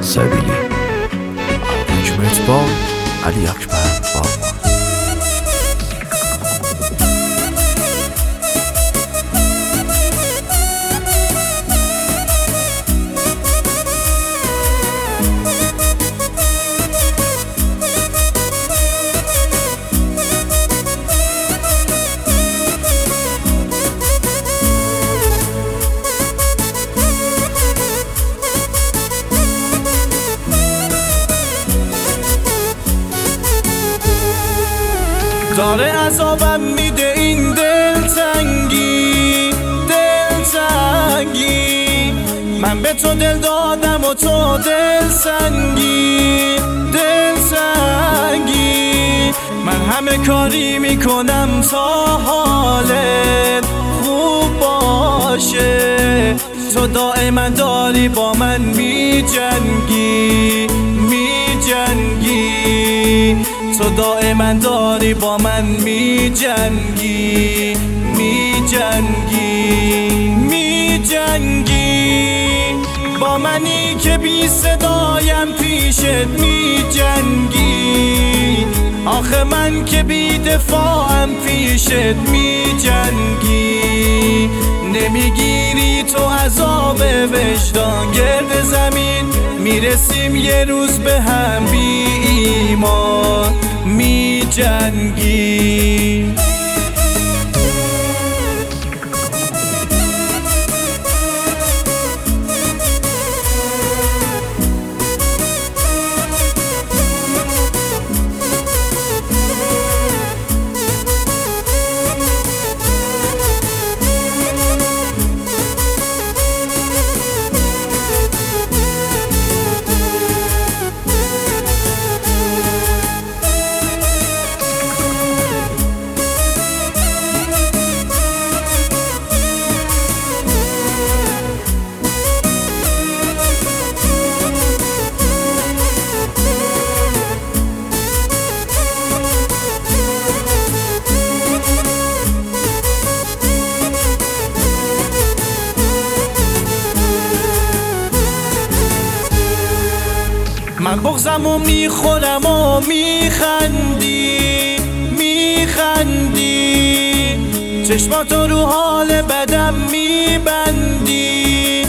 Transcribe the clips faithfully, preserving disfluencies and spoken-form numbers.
سبیلی حکمت با علی اکبر با داره عذابم میده این دلتنگی دلتنگی من به تو دل دادم و تو دل سنگی دل سنگی من همه کاری میکنم تا حالت خوب باشه تو دائما داری با من میجنگی میجنگی تو دائما داری با من میجنگی میجنگی میجنگی با منی که بی صدایم پیشت میجنگی آخه من که بی دفاعم پیشت میجنگی نمیگیری تو عذاب وجدان گرد زمین میرسیم یه روز به هم بی ایمان میجنگی من بغضم و میخورم و میخندی میخندی چشماتو رو حال بدم میبندی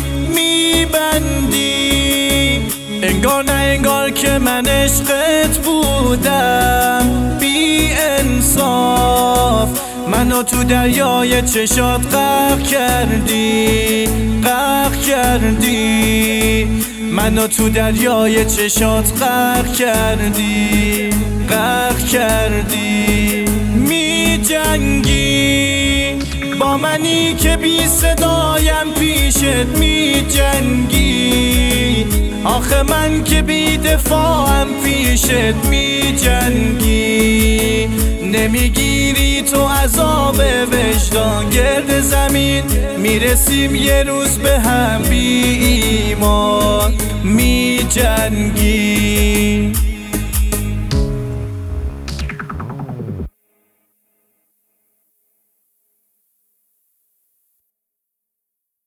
میبندی انگار نه انگار که من عشقت بودم بی انصاف منو تو دریای چشات غرق کردی غرق کردی منو تو دریای چشات غرق کردی غرق کردی میجنگی با منی که بی صدایم پیشت میجنگی آخه من که بی دفاعم پیشت میجنگی نمیگیری تو عذاب وجدان گرد زمین میرسیم یه روز به هم بی ایمان میجنگی